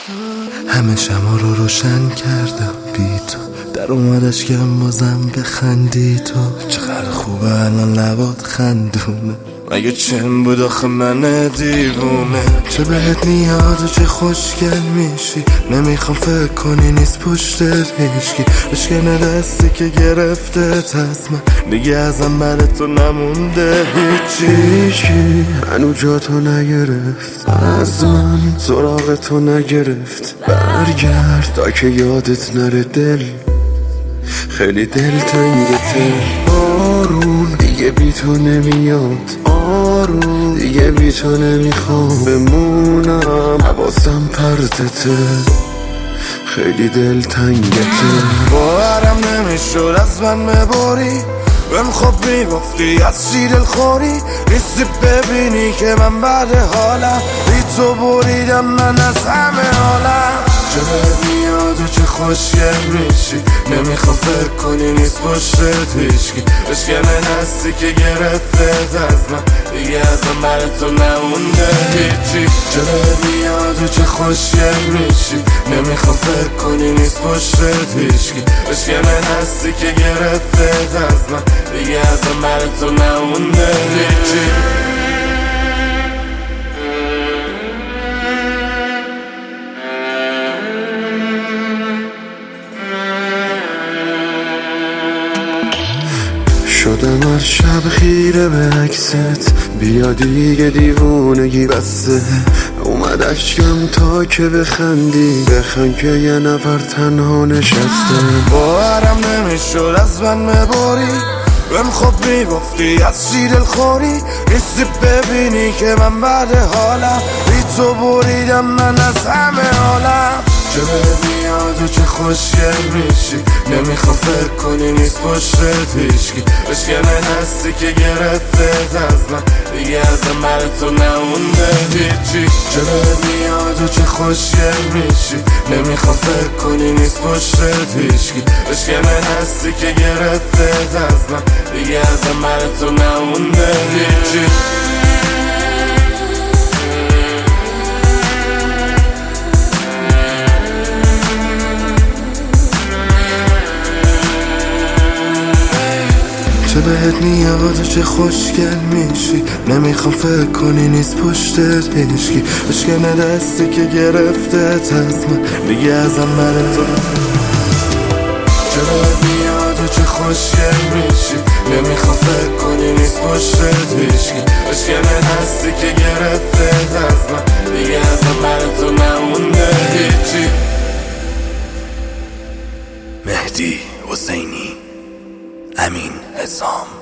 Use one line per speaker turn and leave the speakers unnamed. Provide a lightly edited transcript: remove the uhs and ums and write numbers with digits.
همه شما رو روشن کردم بی تو، در اومدش کم بازم بخندی تو. چقدر خوبه الان لبات خندونه، مگه چند بود آخه من دیوونه. چه بهت میاد و چه خوشگل میشی، نمیخوام فکر کنی نیست پشتت هیچکی. بشکنه دستی که گرفته از من، دیگه ازم بر تو نمونده هیچی. هنو جا تو نگرفت از من، سراغ تو نگرفت. برگرد تا که یادت نره، دل خیلی دل تنگته. آروم دیگه بی تو نمیاد، آروم دیگه بی تو نمیخوام بمونم. حواسم پرتته، خیلی دل تنگته. باورم نمیشد از من مباری، بهم خب میگفتی از چی دل خوری. نیستی ببینی که من بعد حالم، بی تو بریدم من از همه حالم. چه میاد و چه خوشگل میشی، نمیخوام فکر کنی نیست پشتت هیچکی. بشکنه دستی که گرفته از من، دیگه ازم بر تو نمونده هیچی. چه میاد و چه خوشگل میشی، نمیخوام فکر کنی نیست پشتت هیچکی. بشکنه دستی که گرفته از من، دیگه ازم بر تو نمونده هیچی. شدم از شب خیره به عکست، بیا دیگه دیوونگی بسته. اومد اشکم تا که بخندی، بخند که یه نفر تنها نشسته. باورم نمیشد از من مباری، بهم خب میگفتی از چی دل خوری. نیستی ببینی که من بعد حالم، بی تو بریدم من از همه حالم. چه میاد و چه خوشگل میشی، نمیخوام فکر کنی نیست پشتت هیچکی. بشکنه دستی که گرفته از من، دیگه ازم بر تو نمونده هیچی. چه میاد و چه خوشگل میشی، نمیخوام فکر کنی نیست پشتت هیچکی. بشکنه دستی که گرفته از من، دیگه ازم بر تو نمونده هیچی. چه بهت میاد و چه خوشگل میشی، نمیخوام فکر کنی نیست پشتت هیچکی. بشکنه دستی که گرفته از من، دیگه ازم بر تو. چه بهت میاد و چه خوشگل میشی، نمیخوام فکر کنی نیست پشتت هیچکی. بشکنه دستی که گرفته از من، دیگه ازم بر تو نمونده هیچی. مهدی حسینی، امین حسام.